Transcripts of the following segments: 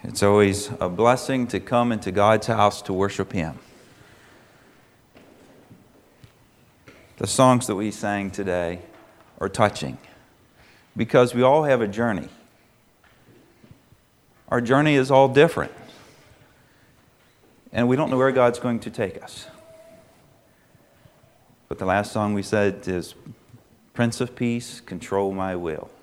It's always a blessing to come into God's house to worship Him. The songs that we sang today are touching because we all have a journey. Our journey is all different, and we don't know where God's going to take us. But the last song we said is, Prince of Peace, control my will.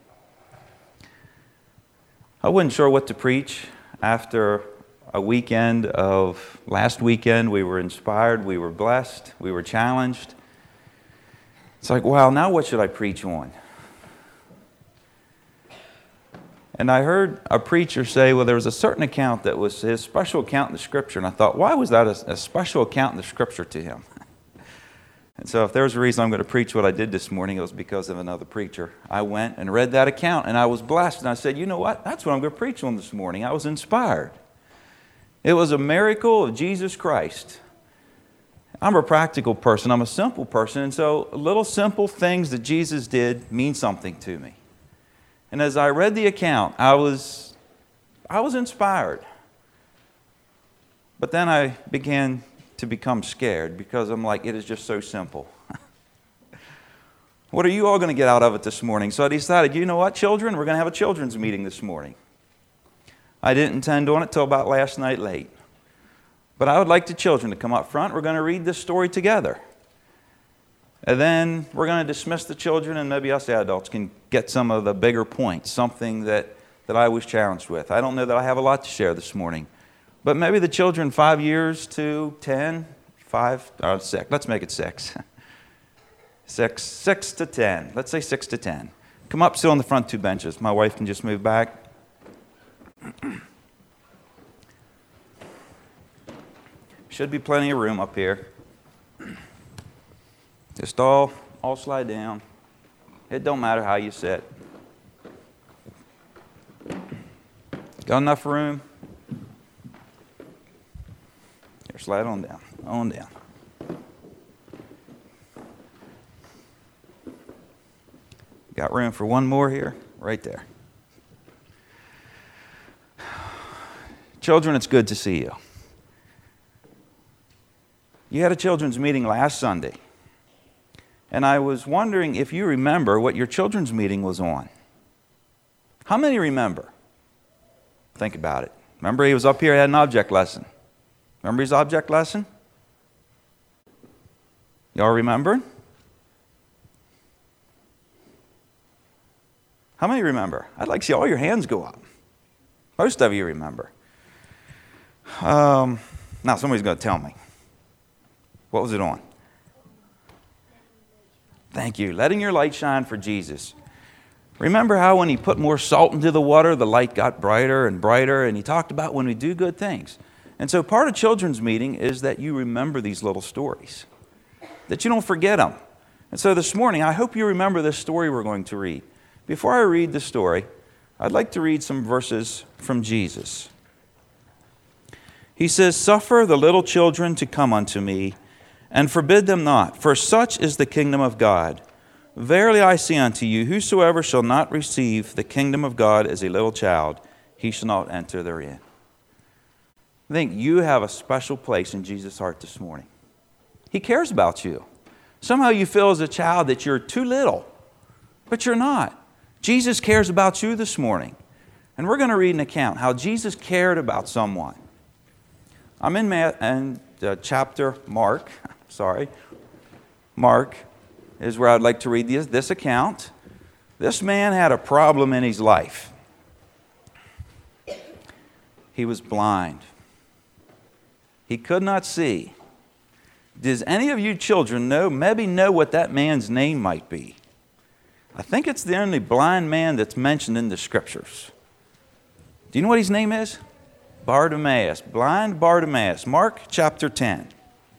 I wasn't sure what to preach. After a weekend of last weekend, we were inspired, we were blessed, we were challenged. It's like, wow, now what should I preach on? And I heard a preacher say, well, there was a certain account that was his special account in the Scripture. And I thought, why was that a special account in the Scripture to him? And so if there was a reason I'm going to preach what I did this morning, it was because of another preacher. I went and read that account, and I was blessed. And I said, you know what? That's what I'm going to preach on this morning. I was inspired. It was a miracle of Jesus Christ. I'm a practical person. I'm a simple person. And so little simple things that Jesus did mean something to me. And as I read the account, I was inspired. But then I began to become scared because I'm like, it is just so simple. What are you all going to get out of it this morning? So I decided, you know what, children? We're going to have a children's meeting this morning. I didn't intend on it till about last night late. But I would like the children to come up front. We're going to read this story together. And then we're going to dismiss the children, and maybe us adults can get some of the bigger points, something that I was challenged with. I don't know that I have a lot to share this morning. But maybe the children 5 years to 10, 6. Let's make it 6. 6 to 10. Let's say 6 to 10. Come up, sit on the front 2 benches. My wife can just move back. Should be plenty of room up here. Just all slide down. It don't matter how you sit. Got enough room? Here, slide on down. On down. Got room for one more here? Right there. Children, it's good to see you. You had a children's meeting last Sunday. And I was wondering if you remember what your children's meeting was on. How many remember? Think about it. Remember he was up here, had an object lesson. Remember his object lesson? Y'all remember? How many remember? I'd like to see all your hands go up. Most of you remember. Now somebody's going to tell me. What was it on? Thank you. Letting your light shine for Jesus. Remember how when he put more salt into the water, the light got brighter and brighter, and he talked about when we do good things. And so part of children's meeting is that you remember these little stories, that you don't forget them. And so this morning, I hope you remember this story we're going to read. Before I read the story, I'd like to read some verses from Jesus. He says, "Suffer the little children to come unto me, and forbid them not, for such is the kingdom of God. Verily I say unto you, whosoever shall not receive the kingdom of God as a little child, he shall not enter therein." I think you have a special place in Jesus' heart this morning. He cares about you. Somehow you feel as a child that you're too little, but you're not. Jesus cares about you this morning. And we're going to read an account how Jesus cared about someone. I'm in chapter Mark. Mark is where I'd like to read this account. This man had a problem in his life. He was blind. He could not see. Does any of you children maybe know what that man's name might be? I think it's the only blind man that's mentioned in the Scriptures. Do you know what his name is? Bartimaeus. Blind Bartimaeus. Mark chapter 10.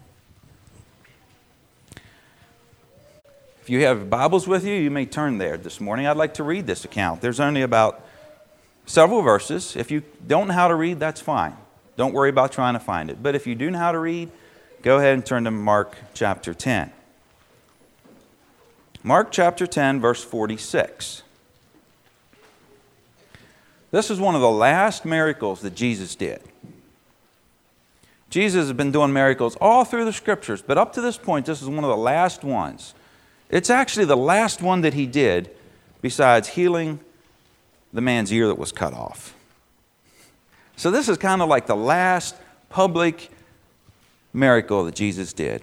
If you have Bibles with you, you may turn there this morning. I'd like to read this account. There's only about several verses. If you don't know how to read, that's fine. Don't worry about trying to find it. But if you do know how to read, go ahead and turn to Mark chapter 10. Mark chapter 10, verse 46. This is one of the last miracles that Jesus did. Jesus has been doing miracles all through the Scriptures, but up to this point, this is one of the last ones. It's actually the last one that he did besides healing the man's ear that was cut off. So this is kind of like the last public miracle that Jesus did.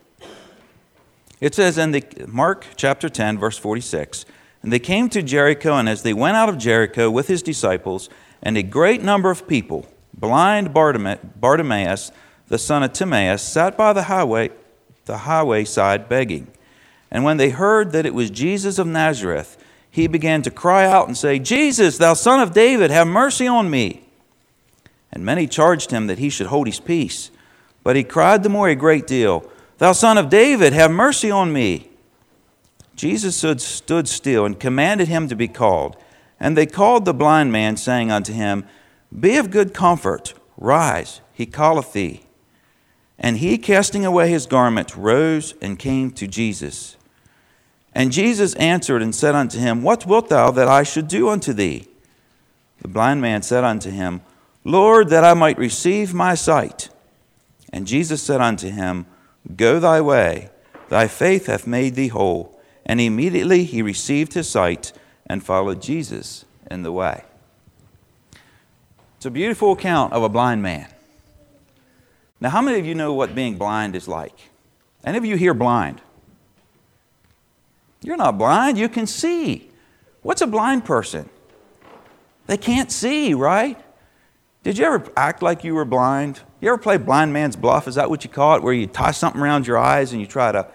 It says in Mark chapter 10, verse 46, "And they came to Jericho, and as they went out of Jericho with his disciples, and a great number of people, blind Bartimaeus, the son of Timaeus, sat by the highway side begging. And when they heard that it was Jesus of Nazareth, he began to cry out and say, 'Jesus, thou son of David, have mercy on me.' And many charged him that he should hold his peace. But he cried the more a great deal, 'Thou son of David, have mercy on me.' Jesus stood still and commanded him to be called. And they called the blind man, saying unto him, 'Be of good comfort, rise, he calleth thee.' And he, casting away his garment, rose and came to Jesus. And Jesus answered and said unto him, 'What wilt thou that I should do unto thee?' The blind man said unto him, 'Lord, that I might receive my sight.' And Jesus said unto him, 'Go thy way, thy faith hath made thee whole.' And immediately he received his sight and followed Jesus in the way." It's a beautiful account of a blind man. Now, how many of you know what being blind is like? Any of you here blind? You're not blind, you can see. What's a blind person? They can't see, right? Did you ever act like you were blind? You ever play blind man's bluff? Is that what you call it? Where you tie something around your eyes and you try to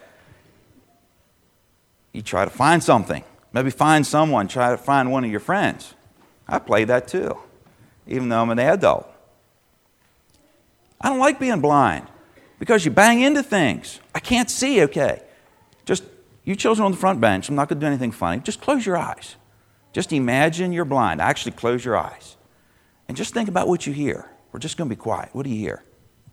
find something. Maybe find someone, try to find one of your friends. I play that too, even though I'm an adult. I don't like being blind because you bang into things. I can't see, okay. Just, you children on the front bench, I'm not going to do anything funny. Just close your eyes. Just imagine you're blind. Actually close your eyes. And just think about what you hear. We're just going to be quiet. What do you hear?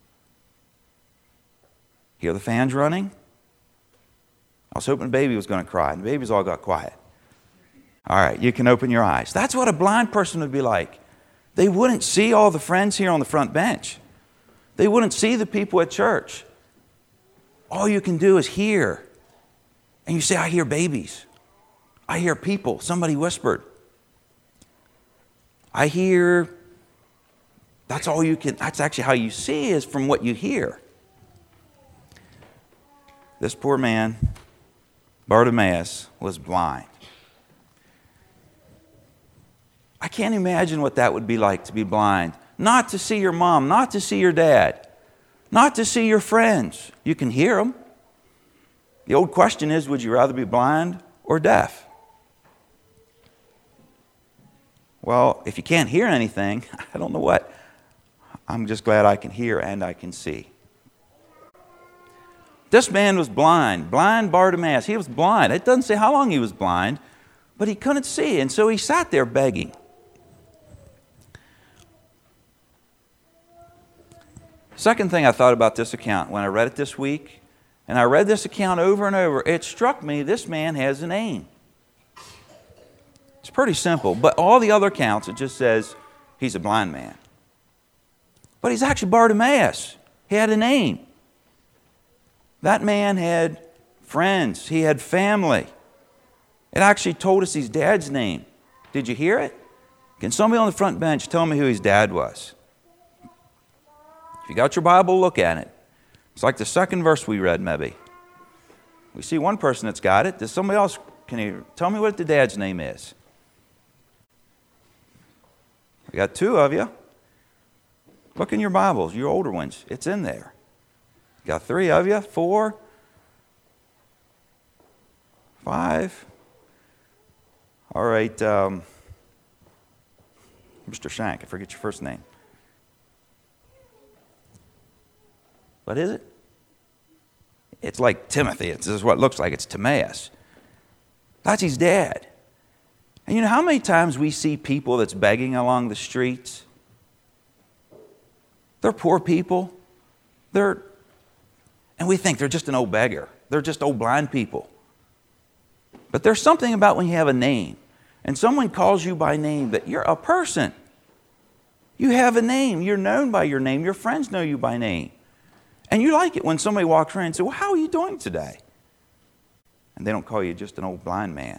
Hear the fans running? I was hoping the baby was going to cry, and the babies all got quiet. All right, you can open your eyes. That's what a blind person would be like. They wouldn't see all the friends here on the front bench. They wouldn't see the people at church. All you can do is hear. And you say, I hear babies. I hear people. Somebody whispered. I hear. That's all you can. That's actually how you see is from what you hear. This poor man, Bartimaeus, was blind. I can't imagine what that would be like to be blind. Not to see your mom, not to see your dad, not to see your friends. You can hear them. The old question is, would you rather be blind or deaf? Well, if you can't hear anything, I don't know what. I'm just glad I can hear and I can see. This man was blind Bartimaeus. He was blind. It doesn't say how long he was blind, but he couldn't see, and so he sat there begging. Second thing I thought about this account when I read it this week, and I read this account over and over, it struck me this man has a name. It's pretty simple, but all the other accounts, it just says he's a blind man. But he's actually Bartimaeus. He had a name. That man had friends. He had family. It actually told us his dad's name. Did you hear it? Can somebody on the front bench tell me who his dad was? If you got your Bible, look at it. It's like the second verse we read, maybe. We see one person that's got it. Does somebody else, can you tell me what the dad's name is? We got two of you. Look in your Bibles, your older ones. It's in there. Got three of you, 4, 5. All right, Mr. Shank, I forget your first name. What is it? It's like Timothy. This is what it looks like. It's Timaeus. That's his dad. And you know how many times we see people that's begging along the streets? They're poor people. And we think they're just an old beggar. They're just old blind people. But there's something about when you have a name. and someone calls you by name, that you're a person. You have a name. You're known by your name. Your friends know you by name. And you like it when somebody walks around and says, well, how are you doing today? And they don't call you just an old blind man.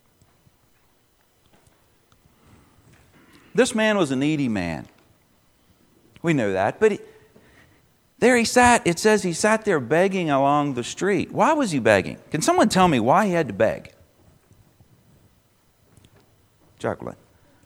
This man was a needy man. We know that. But there he sat. It says he sat there begging along the street. Why was he begging? Can someone tell me why he had to beg? Jacqueline.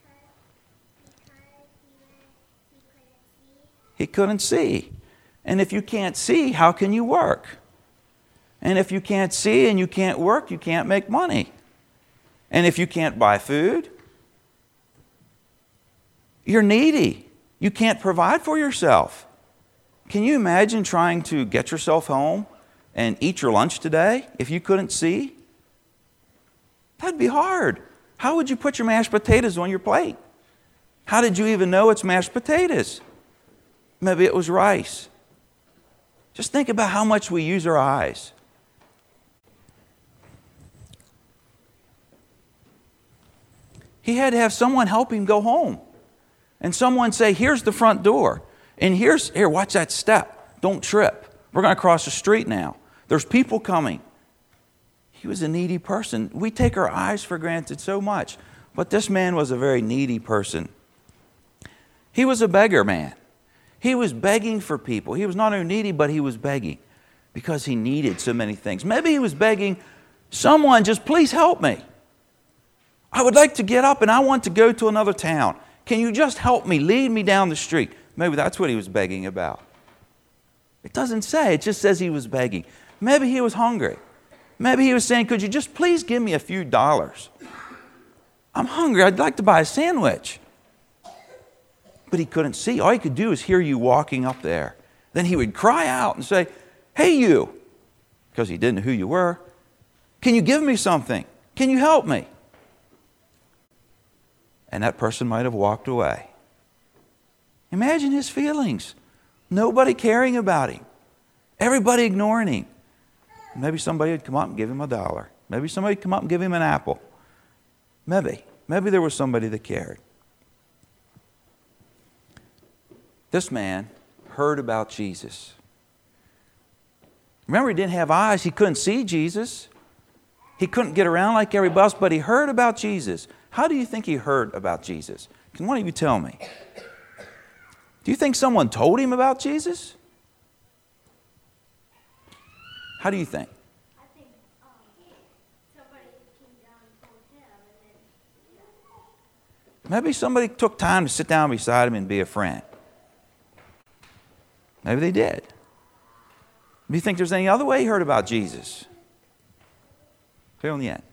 He couldn't see. And if you can't see, how can you work? And if you can't see and you can't work, you can't make money. And if you can't buy food, you're needy. You can't provide for yourself. Can you imagine trying to get yourself home and eat your lunch today if you couldn't see? That'd be hard. How would you put your mashed potatoes on your plate? How did you even know it's mashed potatoes? Maybe it was rice. Just think about how much we use our eyes. He had to have someone help him go home. And someone say, here's the front door. And here, watch that step. Don't trip. We're going to cross the street now. There's people coming. He was a needy person. We take our eyes for granted so much. But this man was a very needy person. He was a beggar man. He was begging for people. He was not only needy, but he was begging because he needed so many things. Maybe he was begging, someone just please help me. I would like to get up and I want to go to another town. Can you just help me, lead me down the street? Maybe that's what he was begging about. It doesn't say, it just says he was begging. Maybe he was hungry. Maybe he was saying, could you just please give me a few dollars? I'm hungry, I'd like to buy a sandwich. But he couldn't see. All he could do is hear you walking up there. Then he would cry out and say, hey you, because he didn't know who you were. Can you give me something? Can you help me? And that person might have walked away. Imagine his feelings. Nobody caring about him. Everybody ignoring him. Maybe somebody would come up and give him $1. Maybe somebody would come up and give him an apple. Maybe there was somebody that cared. This man heard about Jesus. Remember, he didn't have eyes. He couldn't see Jesus. He couldn't get around like everybody else, but he heard about Jesus. How do you think he heard about Jesus? Can one of you tell me? Do you think someone told him about Jesus? How do you think? I think somebody came down and told him. And then, Maybe somebody took time to sit down beside him and be a friend. Maybe they did. Do you think there's any other way he heard about Jesus? Clear on the end.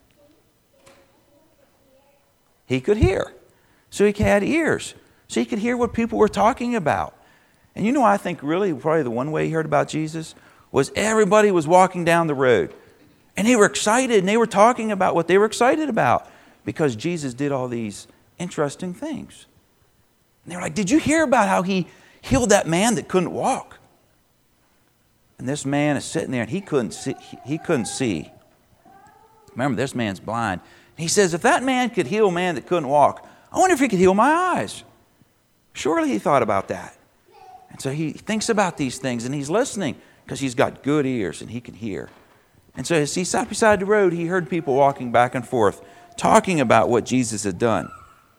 He could hear. So he had ears. So he could hear what people were talking about. And you know, I think really probably the one way he heard about Jesus was everybody was walking down the road. And they were excited and they were talking about what they were excited about because Jesus did all these interesting things. And they were like, did you hear about how he healed that man that couldn't walk? And this man is sitting there and he couldn't see. Remember, this man's blind. He says, if that man could heal a man that couldn't walk, I wonder if he could heal my eyes. Surely he thought about that. And so he thinks about these things and he's listening because he's got good ears and he can hear. And so as he sat beside the road, he heard people walking back and forth, talking about what Jesus had done.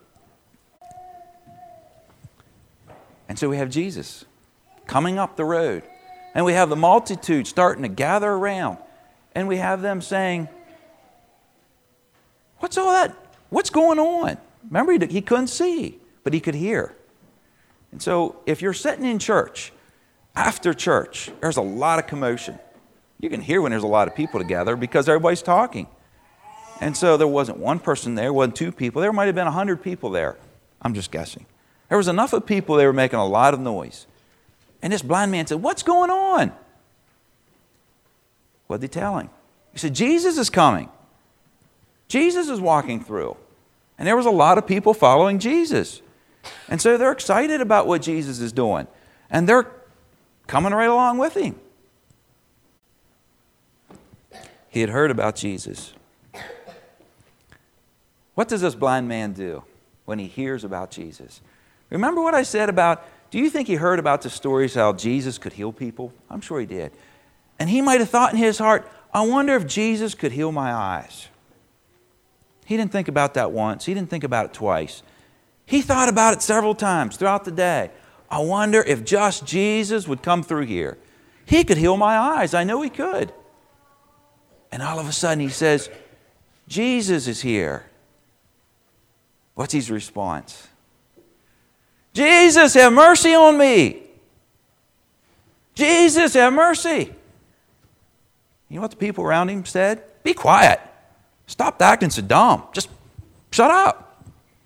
And so we have Jesus coming up the road. And we have the multitude starting to gather around. And we have them saying, what's all that? What's going on? Remember, he couldn't see, but he could hear. And so if you're sitting in church, after church, there's a lot of commotion. You can hear when there's a lot of people together because everybody's talking. And so there wasn't one person there, wasn't two people. There might have been 100 people there. I'm just guessing. There was enough of people, they were making a lot of noise. And this blind man said, what's going on? What did he tell him? He said, Jesus is coming. Jesus is walking through. And there was a lot of people following Jesus. And so they're excited about what Jesus is doing. And they're coming right along with him. He had heard about Jesus. What does this blind man do when he hears about Jesus? Remember what I said about, do you think he heard about the stories how Jesus could heal people? I'm sure he did. And he might have thought in his heart, I wonder if Jesus could heal my eyes. He didn't think about that once. He didn't think about it twice. He thought about it several times throughout the day. I wonder if just Jesus would come through here. He could heal my eyes. I know he could. And all of a sudden he says, Jesus is here. What's his response? Jesus, have mercy on me. Jesus, have mercy. You know what the people around him said? Be quiet. Stop acting so dumb. Just shut up.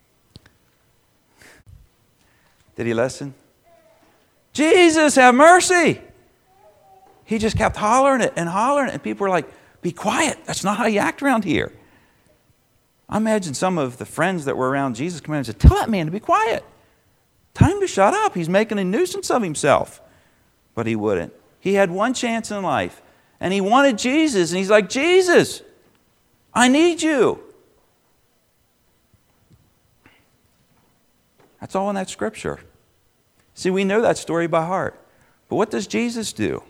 Did he listen? Jesus, have mercy. He just kept hollering it, and people were like, be quiet. That's not how you act around here. I imagine some of the friends that were around Jesus came around and said, tell that man to be quiet. Tell him to shut up. He's making a nuisance of himself. But he wouldn't. He had one chance in life, and he wanted Jesus, and he's like, Jesus, I need you. That's all in that scripture. See, we know that story by heart. But what does Jesus do?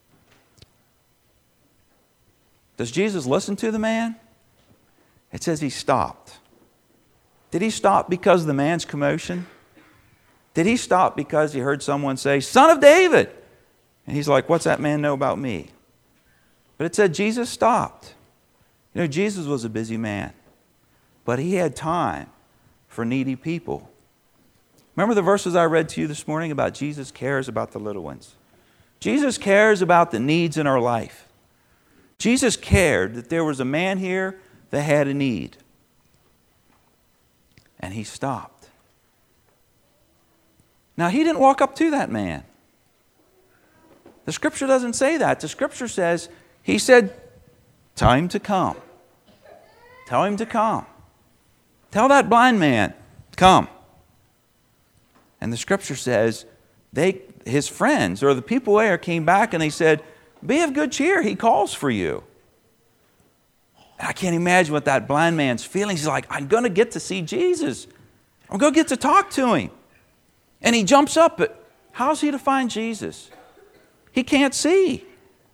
Does Jesus listen to the man? It says he stopped. Did he stop because of the man's commotion? Did he stop because he heard someone say, Son of David? And he's like, what's that man know about me? But it said Jesus stopped. You know, Jesus was a busy man, but he had time for needy people. Remember the verses I read to you this morning about Jesus cares about the little ones. Jesus cares about the needs in our life. Jesus cared that there was a man here that had a need. And he stopped. Now, he didn't walk up to that man. The scripture doesn't say that. The scripture says, he said, tell him to come. Tell him to come. Tell that blind man, come. And the scripture says, his friends or the people there came back and they said, be of good cheer, he calls for you. And I can't imagine what that blind man's feeling. He's like, I'm going to get to see Jesus. I'm going to get to talk to him. And he jumps up, but how's he to find Jesus? He can't see.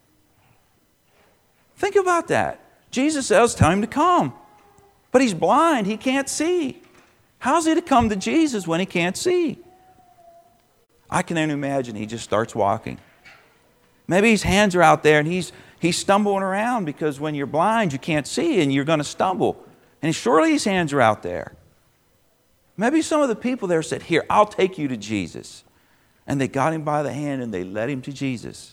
Think about that. Jesus says, tell him to come. But he's blind, he can't see. How's he to come to Jesus when he can't see? I can only imagine he just starts walking. Maybe his hands are out there and he's stumbling around because when you're blind, you can't see and you're going to stumble. And surely his hands are out there. Maybe some of the people there said, here, I'll take you to Jesus. And they got him by the hand and they led him to Jesus.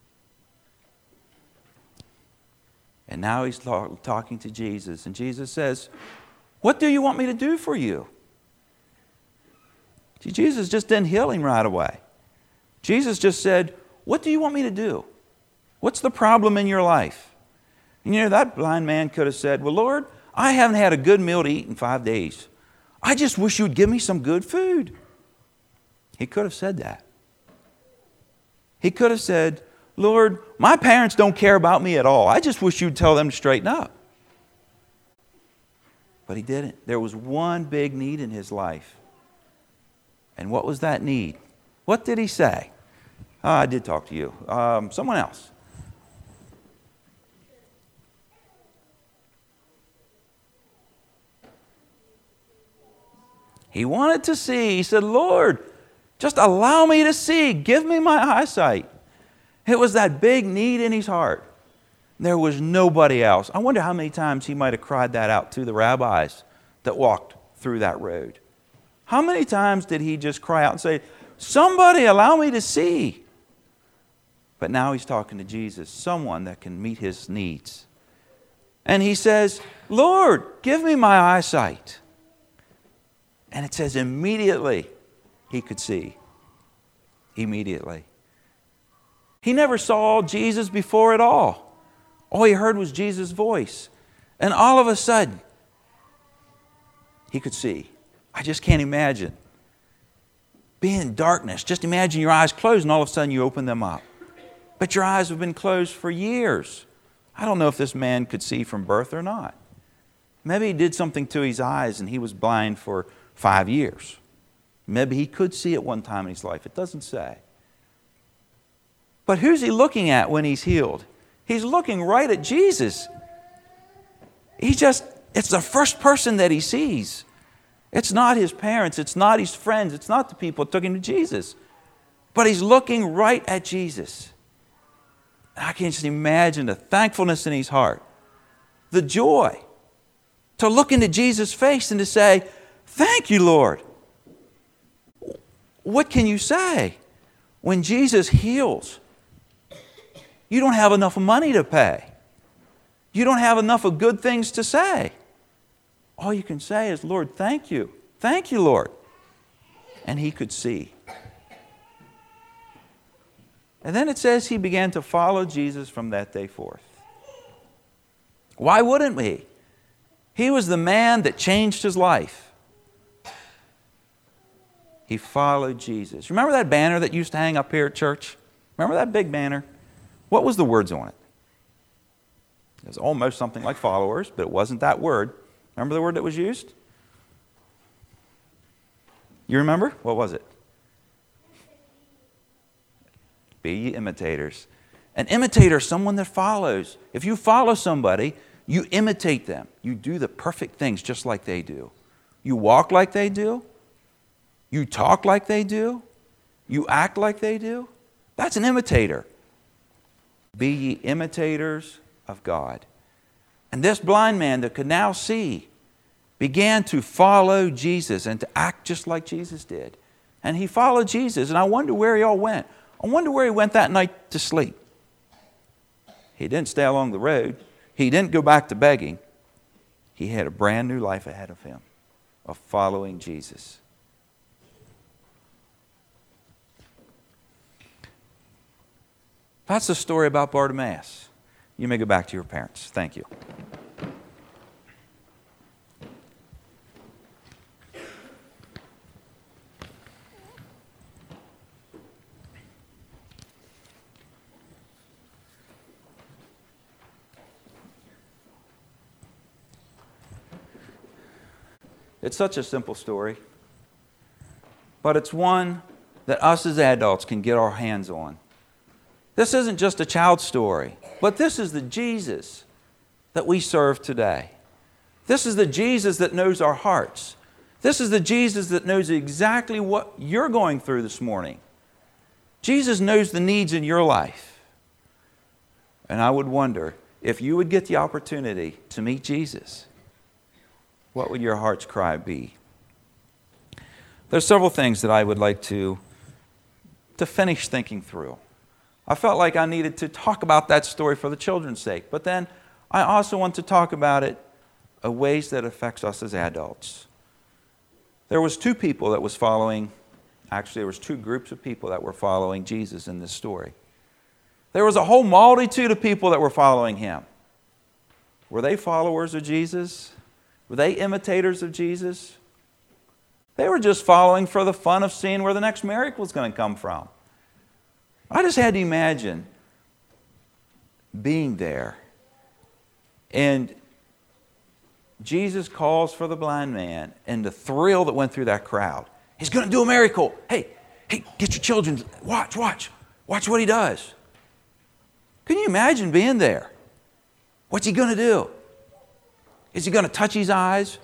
And now he's talking to Jesus. And Jesus says, what do you want me to do for you? See, Jesus just didn't heal him right away. Jesus just said, what do you want me to do? What's the problem in your life? And you know, that blind man could have said, well, Lord, I haven't had a good meal to eat in 5 days. I just wish you'd give me some good food. He could have said that. He could have said, Lord, my parents don't care about me at all. I just wish you'd tell them to straighten up. But he didn't. There was one big need in his life. And what was that need? What did he say? I did talk to you. Someone else. He wanted to see. He said, Lord, just allow me to see. Give me my eyesight. It was that big need in his heart. There was nobody else. I wonder how many times he might have cried that out to the rabbis that walked through that road. How many times did he just cry out and say, somebody allow me to see? But now he's talking to Jesus, someone that can meet his needs. And he says, Lord, give me my eyesight. And it says immediately he could see. Immediately. He never saw Jesus before at all. All he heard was Jesus' voice. And all of a sudden, he could see. I just can't imagine. Being in darkness, just imagine your eyes closed and all of a sudden you open them up. But your eyes have been closed for years. I don't know if this man could see from birth or not. Maybe he did something to his eyes and he was blind for 5 years. Maybe he could see at one time in his life. It doesn't say. But who's he looking at when he's healed? He's looking right at Jesus. It's the first person that he sees. It's not his parents. It's not his friends. It's not the people who took him to Jesus. But he's looking right at Jesus. I can just imagine the thankfulness in his heart. The joy to look into Jesus' face and to say, "Thank you, Lord." What can you say when Jesus heals? You don't have enough money to pay. You don't have enough of good things to say. All you can say is, "Lord, thank you. Thank you, Lord." And he could see. And then it says he began to follow Jesus from that day forth. Why wouldn't we? He was the man that changed his life. He followed Jesus. Remember that banner that used to hang up here at church? Remember that big banner? What was the words on it? It was almost something like followers, but it wasn't that word. Remember the word that was used? You remember? What was it? Be ye imitators. An imitator is someone that follows. If you follow somebody, you imitate them. You do the perfect things just like they do. You walk like they do. You talk like they do. You act like they do. That's an imitator. Be ye imitators of God. And this blind man that could now see began to follow Jesus and to act just like Jesus did. And he followed Jesus, and I wonder where he all went. I wonder where he went that night to sleep. He didn't stay along the road. He didn't go back to begging. He had a brand new life ahead of him of following Jesus. That's the story about Bartimaeus. You may go back to your parents. Thank you. It's such a simple story, but it's one that us as adults can get our hands on. This isn't just a child's story, but this is the Jesus that we serve today. This is the Jesus that knows our hearts. This is the Jesus that knows exactly what you're going through this morning. Jesus knows the needs in your life. And I would wonder, if you would get the opportunity to meet Jesus, what would your heart's cry be? There's several things that I would like to finish thinking through. I felt like I needed to talk about that story for the children's sake, but then I also want to talk about it in ways that affects us as adults. There was two people that was following, actually there was two groups of people that were following Jesus in this story. There was a whole multitude of people that were following him. Were they followers of Jesus? Were they imitators of Jesus? They were just following for the fun of seeing where the next miracle was going to come from. I just had to imagine being there. And Jesus calls for the blind man, and the thrill that went through that crowd. He's going to do a miracle. Hey, get your children. Watch what he does. Can you imagine being there? What's he going to do? Is he going to touch his eyes?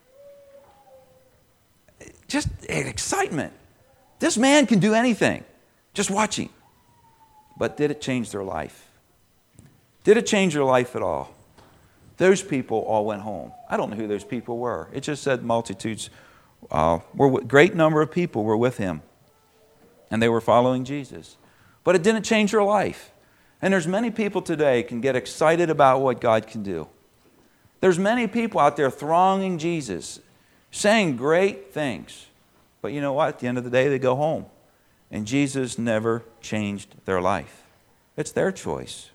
Just excitement. This man can do anything. Just watch him. But did it change their life? Did it change their life at all? Those people all went home. I don't know who those people were. It just said multitudes. Great number of people were with him. And they were following Jesus. But it didn't change their life. And there's many people today can get excited about what God can do. There's many people out there thronging Jesus, saying great things. But you know what? At the end of the day, they go home. And Jesus never changed their life. It's their choice.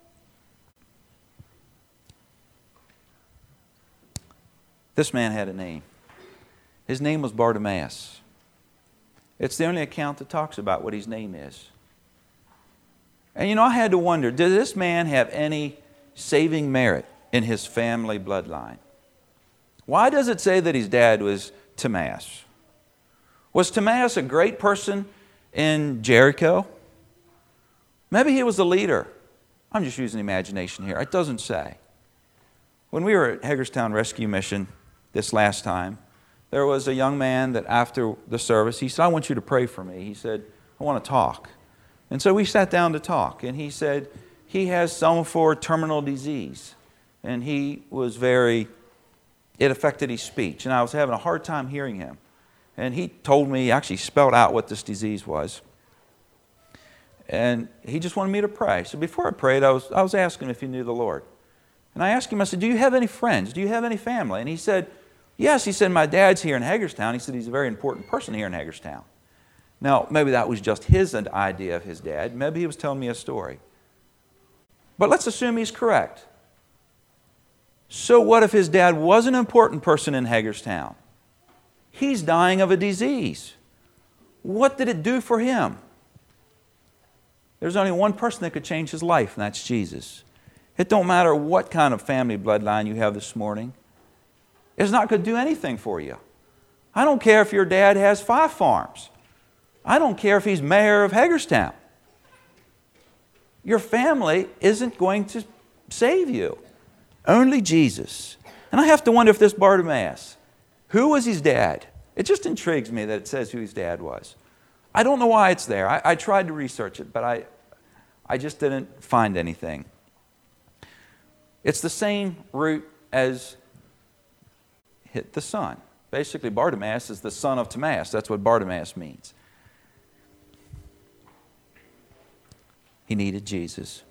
This man had a name. His name was Bartimaeus. It's the only account that talks about what his name is. And you know, I had to wonder, did this man have any saving merit in his family bloodline? Why does it say that his dad was Timaeus? Was Timaeus a great person in Jericho? Maybe he was the leader. I'm just using imagination here. It doesn't say. When we were at Hagerstown Rescue Mission this last time, there was a young man that after the service, he said, I want you to pray for me. He said, I want to talk. And so we sat down to talk, and he said he has some for terminal disease. And he was it affected his speech, and I was having a hard time hearing him. And he told me, he actually spelled out what this disease was. And he just wanted me to pray. So before I prayed, I was asking him if he knew the Lord. And I asked him, I said, do you have any friends? Do you have any family? And he said, yes. He said, my dad's here in Hagerstown. He said, he's a very important person here in Hagerstown. Now, maybe that was just his idea of his dad. Maybe he was telling me a story. But let's assume he's correct. So what if his dad was an important person in Hagerstown? He's dying of a disease. What did it do for him? There's only one person that could change his life, and that's Jesus. It don't matter what kind of family bloodline you have this morning. It's not going to do anything for you. I don't care if your dad has 5 farms. I don't care if he's mayor of Hagerstown. Your family isn't going to save you. Only Jesus. And I have to wonder if this Bartimaeus, who was his dad? It just intrigues me that it says who his dad was. I don't know why it's there. I tried to research it, but I just didn't find anything. It's the same root as hit the son. Basically, Bartimaeus is the son of Timaeus. That's what Bartimaeus means. He needed Jesus.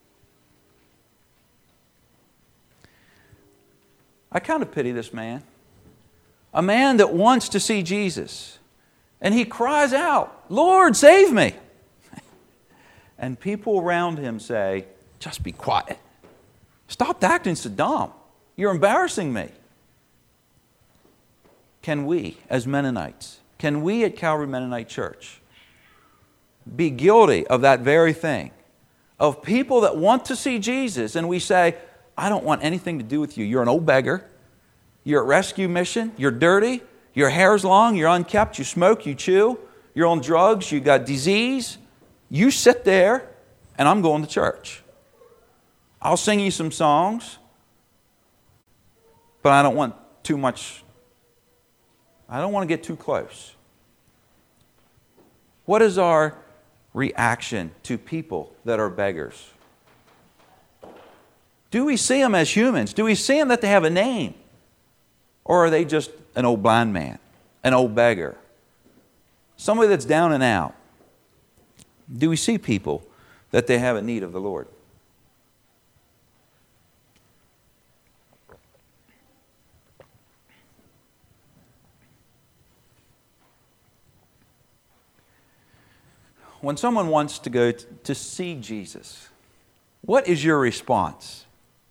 I kind of pity this man. A man that wants to see Jesus. And he cries out, Lord, save me. And people around him say, just be quiet. Stop acting so dumb. You're embarrassing me. Can we, as Mennonites, can we at Calvary Mennonite Church be guilty of that very thing? Of people that want to see Jesus and we say, I don't want anything to do with you. You're an old beggar. You're at rescue mission. You're dirty. Your hair's long. You're unkept. You smoke. You chew. You're on drugs. You got disease. You sit there and I'm going to church. I'll sing you some songs, but I don't want too much. I don't want to get too close. What is our reaction to people that are beggars? Do we see them as humans? Do we see them that they have a name? Or are they just an old blind man, an old beggar, somebody that's down and out? Do we see people that they have a need of the Lord? When someone wants to go to see Jesus, what is your response?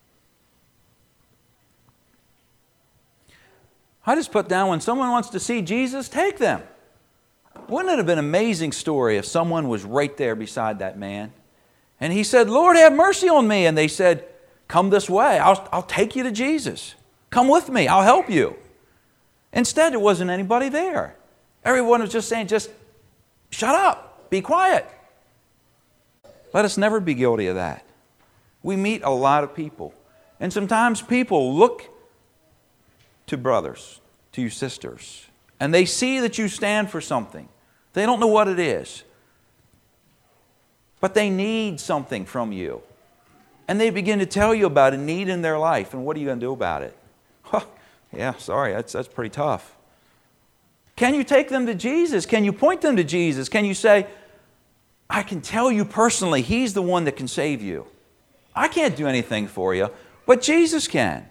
I just put down, when someone wants to see Jesus, take them. Wouldn't it have been an amazing story if someone was right there beside that man and he said, Lord, have mercy on me. And they said, come this way. I'll take you to Jesus. Come with me. I'll help you. Instead, there wasn't anybody there. Everyone was just saying, just shut up. Be quiet. Let us never be guilty of that. We meet a lot of people. And sometimes people look to brothers, to you sisters, and they see that you stand for something. They don't know what it is, but they need something from you. And they begin to tell you about a need in their life, and what are you going to do about it? Yeah, sorry, that's pretty tough. Can you take them to Jesus? Can you point them to Jesus? Can you say, I can tell you personally, He's the one that can save you. I can't do anything for you, but Jesus can.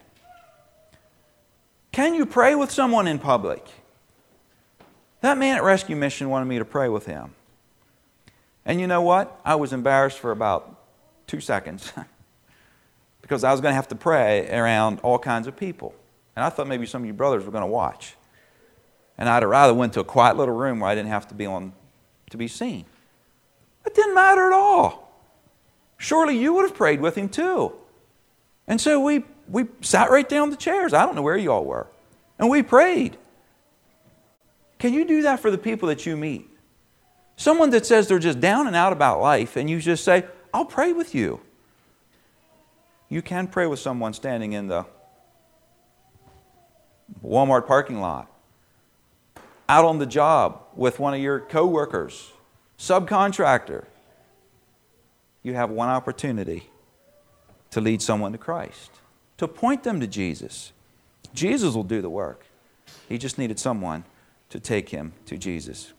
Can you pray with someone in public? That man at Rescue Mission wanted me to pray with him. And you know what? I was embarrassed for about 2 seconds because I was going to have to pray around all kinds of people. And I thought maybe some of you brothers were going to watch. And I'd have rather went to a quiet little room where I didn't have to be seen. It didn't matter at all. Surely you would have prayed with him too. And so we sat right down in the chairs. I don't know where you all were. And we prayed. Can you do that for the people that you meet? Someone that says they're just down and out about life, and you just say, I'll pray with you. You can pray with someone standing in the Walmart parking lot, out on the job with one of your coworkers, subcontractor. You have one opportunity to lead someone to Christ, to point them to Jesus. Jesus will do the work. He just needed someone to take him to Jesus.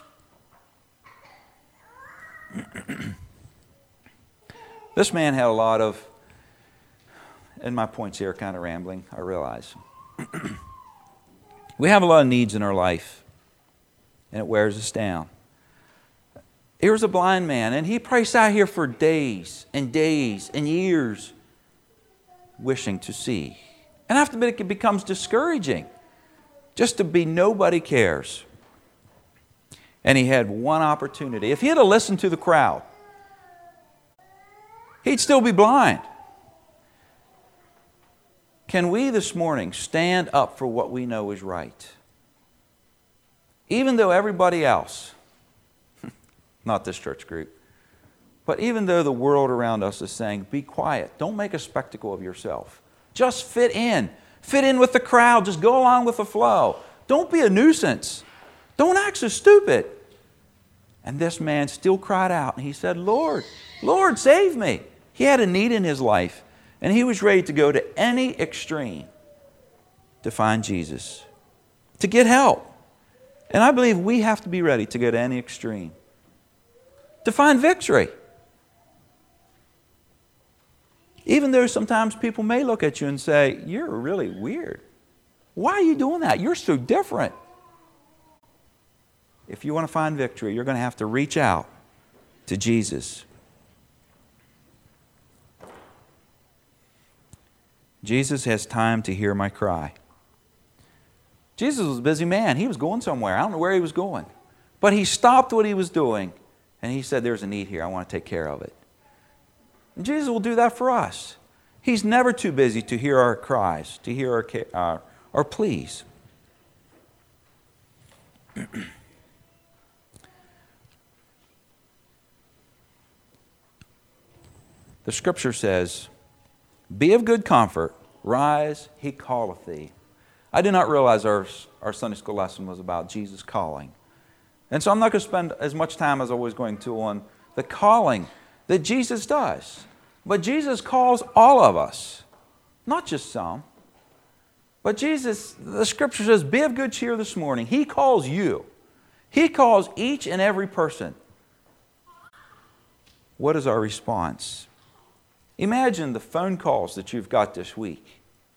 This man had a lot of, and my points here are kind of rambling, I realize. We have a lot of needs in our life, and it wears us down. Here's a blind man, and he probably sat here for days and years wishing to see. And after a bit, it becomes discouraging just to be nobody cares. And he had one opportunity. If he had listened to the crowd, he'd still be blind. Can we this morning stand up for what we know is right? Even though everybody else, not this church group, but even though the world around us is saying, be quiet, don't make a spectacle of yourself. Just fit in with the crowd, just go along with the flow. Don't be a nuisance. Don't act so stupid. And this man still cried out, and he said, Lord, Lord, save me. He had a need in his life, and he was ready to go to any extreme to find Jesus, to get help. And I believe we have to be ready to go to any extreme to find victory. Even though sometimes people may look at you and say, you're really weird. Why are you doing that? You're so different. If you want to find victory, you're going to have to reach out to Jesus. Jesus has time to hear my cry. Jesus was a busy man. He was going somewhere. I don't know where he was going. But he stopped what he was doing, and he said, there's a need here. I want to take care of it. And Jesus will do that for us. He's never too busy to hear our cries, to hear our pleas. The Scripture says, be of good comfort, rise, he calleth thee. I did not realize our Sunday school lesson was about Jesus calling. And so I'm not going to spend as much time as I was going to on the calling that Jesus does. But Jesus calls all of us, not just some. But Jesus, the Scripture says, be of good cheer this morning. He calls you. He calls each and every person. What is our response? Imagine the phone calls that you've got this week.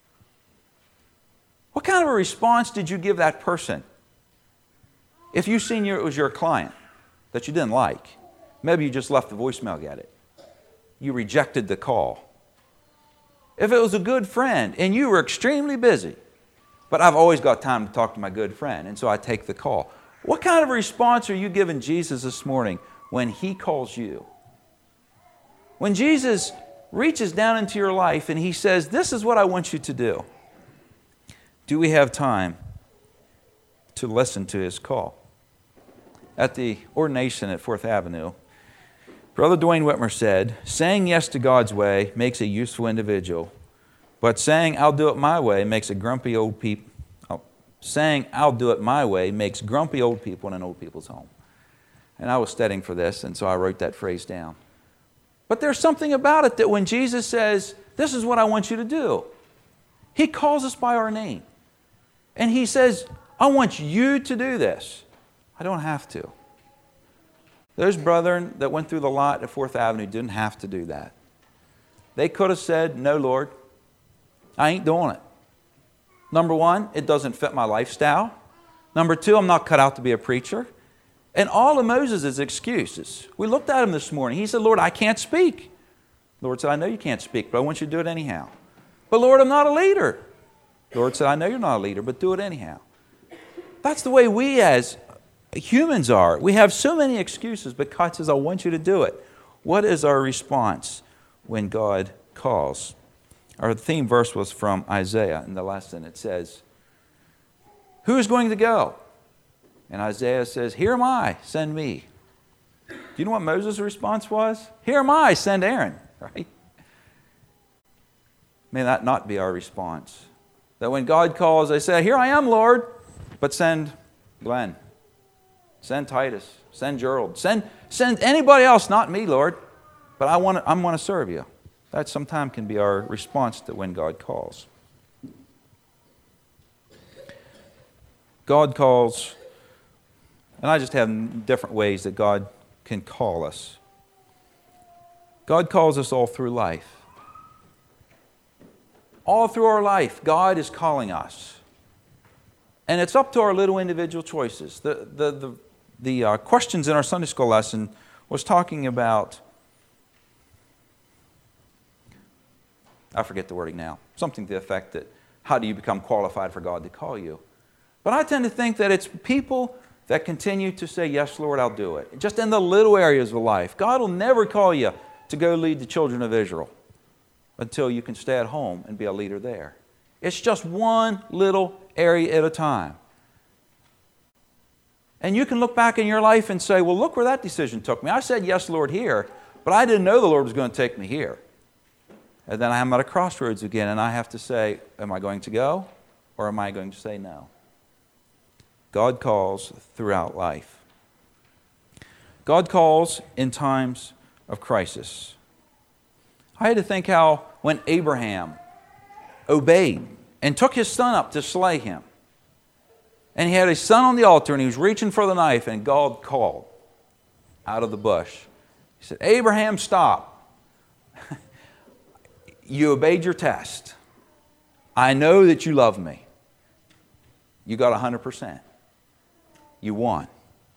What kind of a response did you give that person? If you seen it was your client that you didn't like, maybe you just left the voicemail at it. You rejected the call. If it was a good friend and you were extremely busy, but I've always got time to talk to my good friend, and so I take the call. What kind of a response are you giving Jesus this morning when he calls you? When Jesus reaches down into your life and he says, this is what I want you to do. Do we have time to listen to his call? At the ordination at 4th Avenue, Brother Dwayne Whitmer said, saying yes to God's way makes a useful individual, but saying I'll do it my way makes a grumpy old people. Saying I'll do it my way makes grumpy old people in an old people's home. And I was studying for this, and so I wrote that phrase down. But there's something about it that when Jesus says, this is what I want you to do, he calls us by our name. And he says, I want you to do this. I don't have to. Those brethren that went through the lot at 4th Avenue didn't have to do that. They could have said, no, Lord, I ain't doing it. Number one, it doesn't fit my lifestyle. Number two, I'm not cut out to be a preacher. And all of Moses' excuses. We looked at him this morning. He said, Lord, I can't speak. The Lord said, I know you can't speak, but I want you to do it anyhow. But Lord, I'm not a leader. The Lord said, I know you're not a leader, but do it anyhow. That's the way we as humans are. We have so many excuses, but God says, I want you to do it. What is our response when God calls? Our theme verse was from Isaiah in the lesson. It says, Who is going to go? And Isaiah says, here am I, send me. Do you know what Moses' response was? Here am I, send Aaron. Right? May that not be our response. That when God calls, they say, here I am, Lord, but send Glenn. Send Titus. Send Gerald. Send anybody else, not me, Lord. But I want to serve you. That sometimes can be our response to when God calls. God calls, and I just have different ways that God can call us. God calls us all through life. All through our life, God is calling us. And it's up to our little individual choices. The questions in our Sunday school lesson was talking about, I forget the wording now, something to the effect that, how do you become qualified for God to call you? But I tend to think that it's people that continue to say, yes, Lord, I'll do it. Just in the little areas of life. God will never call you to go lead the children of Israel until you can stay at home and be a leader there. It's just one little area at a time. And you can look back in your life and say, well, look where that decision took me. I said, yes, Lord, here, but I didn't know the Lord was going to take me here. And then I'm at a crossroads again, and I have to say, am I going to go, or am I going to say no? God calls throughout life. God calls in times of crisis. I had to think how when Abraham obeyed and took his son up to slay him, and he had his son on the altar and he was reaching for the knife, and God called out of the bush. He said, Abraham, stop. You obeyed your test. I know that you love me. You got 100%. You won.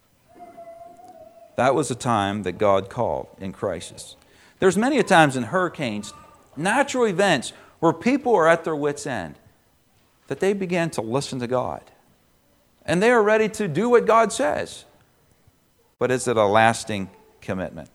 That was a time that God called in crisis. There's many a times in hurricanes, natural events, where people are at their wits' end, that they begin to listen to God. And they are ready to do what God says. But is it a lasting commitment?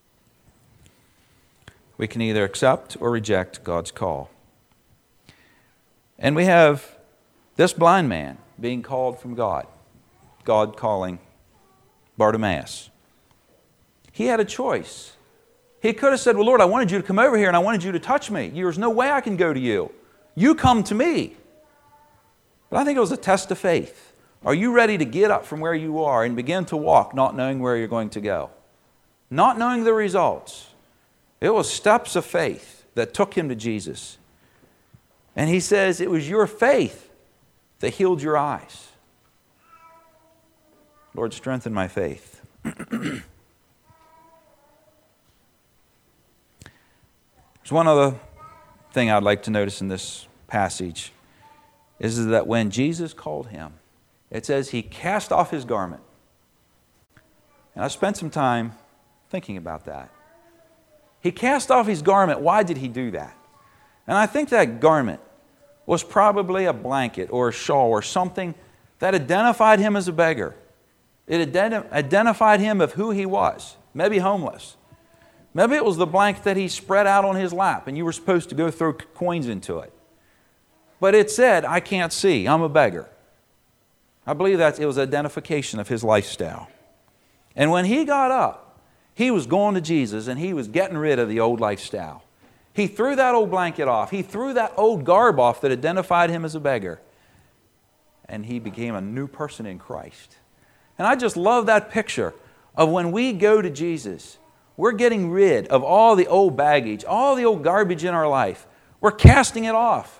We can either accept or reject God's call. And we have this blind man being called from God. God calling Bartimaeus. He had a choice. He could have said, well, Lord, I wanted you to come over here and I wanted you to touch me. There's no way I can go to you. You come to me. But I think it was a test of faith. Are you ready to get up from where you are and begin to walk, not knowing where you're going to go? Not knowing the results. It was steps of faith that took him to Jesus. And he says, it was your faith that healed your eyes. Lord, strengthen my faith. There's one other thing I'd like to notice in this passage, is that when Jesus called him, it says he cast off his garment. And I spent some time thinking about that. He cast off his garment. Why did he do that? And I think that garment was probably a blanket or a shawl or something that identified him as a beggar. It identified him of who he was, maybe homeless. Maybe it was the blanket that he spread out on his lap and you were supposed to go throw coins into it. But it said, I can't see, I'm a beggar. I believe that it was identification of his lifestyle. And when he got up, he was going to Jesus and he was getting rid of the old lifestyle. He threw that old blanket off. He threw that old garb off that identified him as a beggar. And he became a new person in Christ. And I just love that picture of when we go to Jesus, we're getting rid of all the old baggage, all the old garbage in our life. We're casting it off.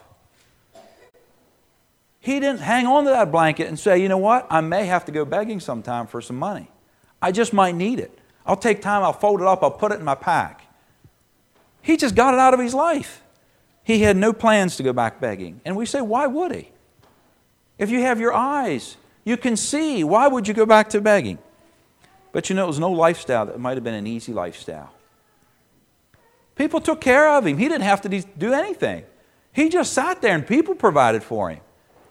He didn't hang on to that blanket and say, you know what, I may have to go begging sometime for some money. I just might need it. I'll take time, I'll fold it up, I'll put it in my pack. He just got it out of his life. He had no plans to go back begging. And we say, why would he? If you have your eyes, you can see. Why would you go back to begging? But you know, it was no lifestyle that might have been an easy lifestyle. People took care of him. He didn't have to do anything. He just sat there and people provided for him.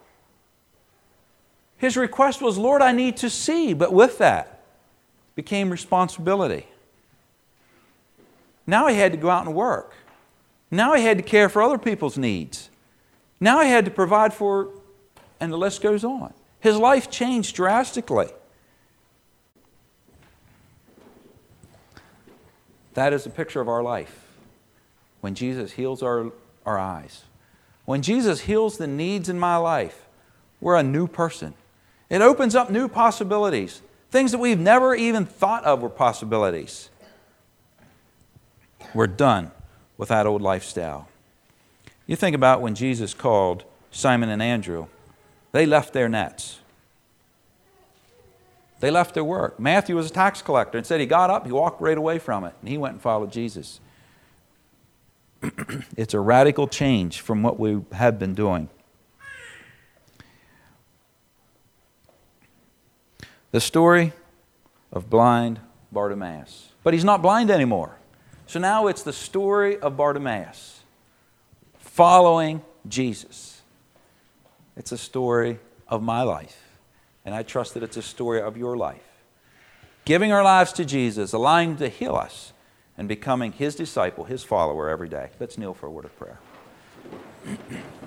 His request was, Lord, I need to see. But with that became responsibility. Now he had to go out and work. Now he had to care for other people's needs. Now he had to provide for, and the list goes on. His life changed drastically. That is a picture of our life. When Jesus heals our eyes. When Jesus heals the needs in my life, we're a new person. It opens up new possibilities. Things that we've never even thought of were possibilities. We're done with that old lifestyle. You think about when Jesus called Simon and Andrew. They left their nets. They left their work. Matthew was a tax collector and said he got up, he walked right away from it, and he went and followed Jesus. It's a radical change from what we have been doing. The story of blind Bartimaeus. But he's not blind anymore. So now it's the story of Bartimaeus following Jesus. It's a story of my life. And I trust that it's a story of your life. Giving our lives to Jesus, allowing Him to heal us, and becoming His disciple, His follower every day. Let's kneel for a word of prayer.